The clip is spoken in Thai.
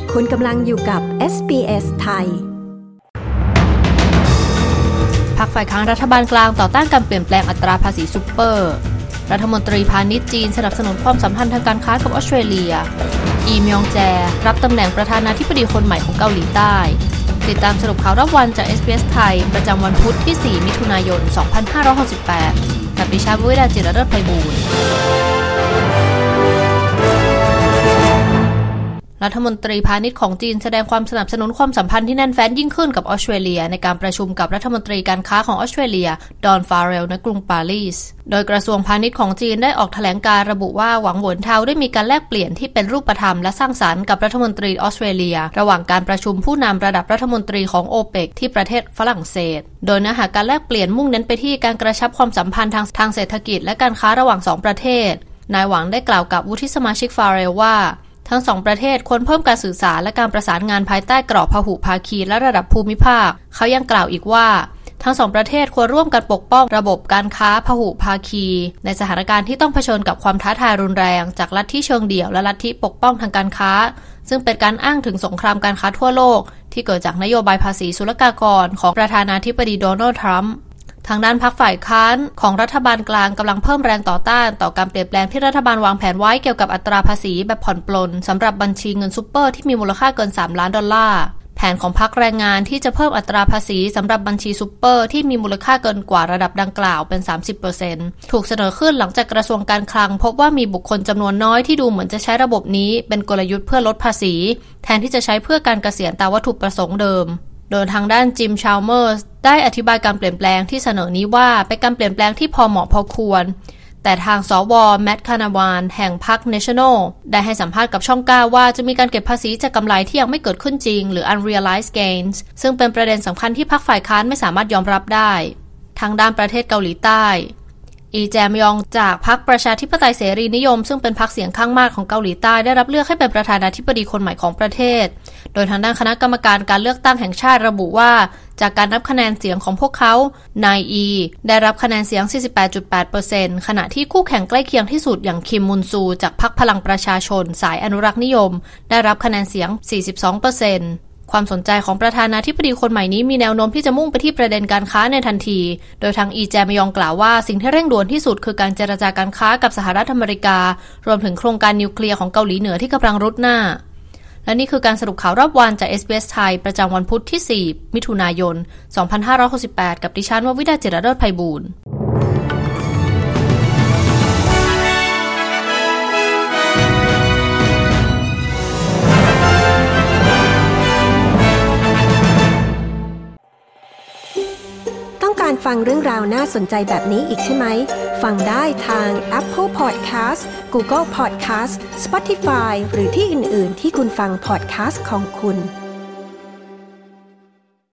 คุณกำลังอยู่กับ SBS ไทยพรรคฝ่ายค้านรัฐบาลกลางต่อต้านการเปลี่ยนแปลงอัตราภาษีซุปเปอร์รัฐมนตรีพาณิชย์จีนสนับสนุนความสัมพันธ์ทางการค้ากับออสเตรเลียอีมยองแจรับตำแหน่งประธานาธิบดีคนใหม่ของเกาหลีใต้ติดตามสรุปข่าวรอบวันจาก SBS ไทยประจำวันพุธที่ 4 มิถุนายน 2568 กับดิฉันวิดาจิรเลิศไพบูลย์รัฐมนตรีพาณิชย์ของจีนแสดงความสนับสนุนความสัมพันธ์ที่แน่นแฟ้นยิ่งขึ้นกับออสเตรเลียในการประชุมกับรัฐมนตรีการค้าของออสเตรเลียดอนฟาเรลณกรุงปารีสโดยกระทรวงพาณิชย์ของจีนได้ออกแถลงการระบุว่าหวังเหวินเทาได้มีการแลกเปลี่ยนที่เป็นรูปธรรมและสร้างสรรค์กับรัฐมนตรีออสเตรเลียระหว่างการประชุมผู้นำระดับรัฐมนตรีของโอเปกที่ประเทศฝรั่งเศสโดยเนื้อหาการแลกเปลี่ยนมุ่งเน้นไปที่การกระชับความสัมพันธ์ทางเศรษฐกิจและการค้าระหว่าง2ประเทศนายหวังได้กล่าวกับวุฒิสมาชิกฟาเรลว่าทั้งสองประเทศควรเพิ่มการสื่อสารและการประสานงานภายใต้กรอบพหุภาคีและระดับภูมิภาคเขายังกล่าวอีกว่าทั้งสองประเทศควรร่วมกันปกป้องระบบการค้าพหุภาคีในสถานการณ์ที่ต้องเผชิญกับความท้าทายรุนแรงจากลัทธิเชิงเดี่ยวและลัทธิปกป้องทางการค้าซึ่งเป็นการอ้างถึงสงครามการค้าทั่วโลกที่เกิดจากนโยบายภาษีศุลกากรของประธานาธิบดีโดนัลด์ทรัมป์ทางด้านพรรคฝ่ายค้านของรัฐบาลกลางกำลังเพิ่มแรงต่อต้านต่อการเปลี่ยนแปลงที่รัฐบาลวางแผนไว้เกี่ยวกับอัตราภาษีแบบผ่อนปลนสำหรับบัญชีเงินซุปเปอร์ที่มีมูลค่าเกิน$3 ล้านแผนของพรรคแรงงานที่จะเพิ่มอัตราภาษีสำหรับบัญชีซุปเปอร์ที่มีมูลค่าเกินกว่าระดับดังกล่าวเป็น 30% ถูกเสนอขึ้นหลังจากกระทรวงการคลังพบว่ามีบุคคลจำนวนน้อยที่ดูเหมือนจะใช้ระบบนี้เป็นกลยุทธ์เพื่อลดภาษีแทนที่จะใช้เพื่อการเกษียณตามวัตถุประสงค์เดิมโดยทางด้านจิมชาลเมอร์สได้อธิบายการเปลี่ยนแปลงที่เสนอนี้ว่าเป็นการเปลี่ยนแปลงที่พอเหมาะพอควรแต่ทางสว.แมตต์คานาวานแห่งพรรค National ได้ให้สัมภาษณ์กับช่อง 9 ว่าจะมีการเก็บภาษีจากกำไรที่ยังไม่เกิดขึ้นจริงหรือ unrealized gains ซึ่งเป็นประเด็นสำคัญที่พรรคฝ่ายค้านไม่สามารถยอมรับได้ทางด้านประเทศเกาหลีใต้อีแจมยองจากพรรคประชาธิปไตยเสรีนิยมซึ่งเป็นพรรคเสียงข้างมากของเกาหลีใต้ได้รับเลือกให้เป็นประธานาธิบดีคนใหม่ของประเทศโดยทางด้านคณะกรรมการการเลือกตั้งแห่งชาติระบุว่าจากการนับคะแนนเสียงของพวกเขานายอีได้รับคะแนนเสียง 48.8% ขณะที่คู่แข่งใกล้เคียงที่สุดอย่างคิมมุนซูจากพรรคพลังประชาชนสายอนุรักษ์นิยมได้รับคะแนนเสียง 42%ความสนใจของประธานาธิบดีคนใหม่นี้มีแนวโน้มที่จะมุ่งไปที่ประเด็นการค้าในทันทีโดยทางอีแจมยองกล่าวว่าสิ่งที่เร่งด่วนที่สุดคือการเจรจาการค้ากับสหรัฐอเมริการวมถึงโครงการนิวเคลียร์ของเกาหลีเหนือที่กำลังรุดหน้าและนี่คือการสรุปข่าวรอบวันจาก SBS ไทยประจำวันพุธที่ 4 มิถุนายน 2568 กับดิฉันวิดาจิรเลิศไพบูลย์ต้องการฟังเรื่องราวน่าสนใจแบบนี้อีกใช่ไหมฟังได้ทาง Apple Podcast Google Podcast Spotify หรือที่อื่นๆที่คุณฟัง podcast ของคุณ